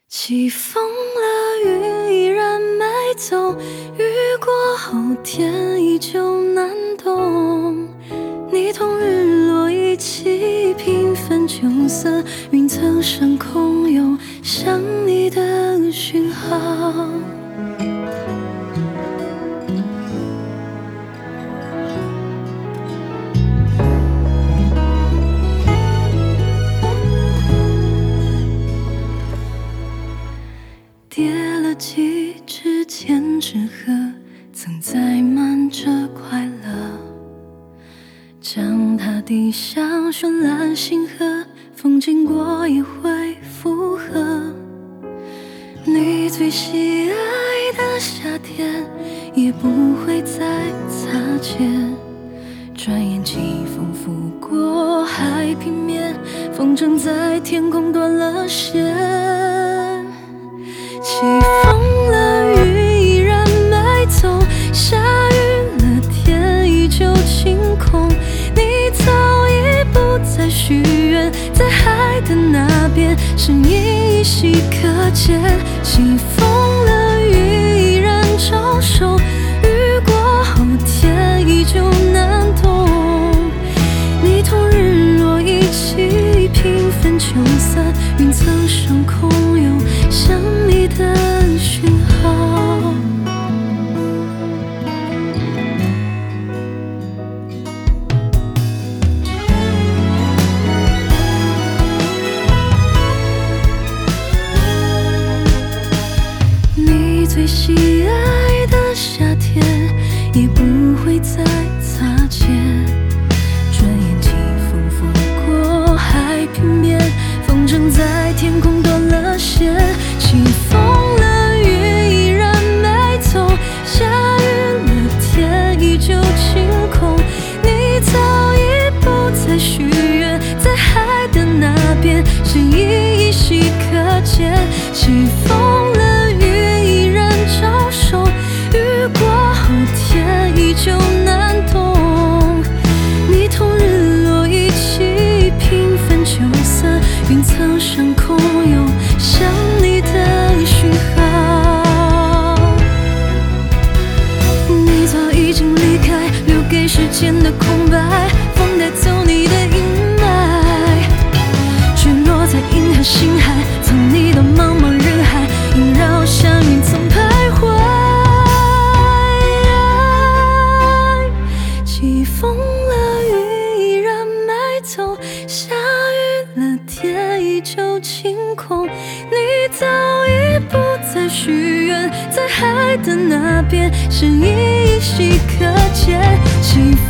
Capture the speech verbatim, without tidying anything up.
起风了，云依然没走，雨过后天依旧难懂。你同日落一起平分秋色，云层上空有想你的讯号。叠了几支千纸鹤，曾载满着快乐，将它递向绚烂星河，风经过也会附和。你最喜爱的夏天，也不会再擦肩。转眼季风拂过海平面，风筝在天空断了线。起风了，雨依然没走，下雨了，天依旧晴空。你早已不再许愿，在海的那边，身影依稀可见。起风了，雨依然招手，雨过后天依旧难懂。你同日落一起平分秋色，云层上空有想你的讯号。你最喜爱的夏天，也不会再擦肩。转眼季风拂过海平面，风筝在天空断了线。起风了，雨依然没走，下雨了，天依旧晴空。你早已不再许愿，在海的那边，身影依稀可见。起风了，雨依然招手，雨过后天依旧难懂。你同日落一起平分秋色，云层上空有想你的讯号。你早已经离开，留给时间的空白，风带走你的阴霾，坠落在银河星海，藏你到茫茫人海，萦绕像云层徘徊。起风了，雨依然没走，下雨了，天依旧晴空。你早已不再许愿，在海的那边，身影依稀可见。起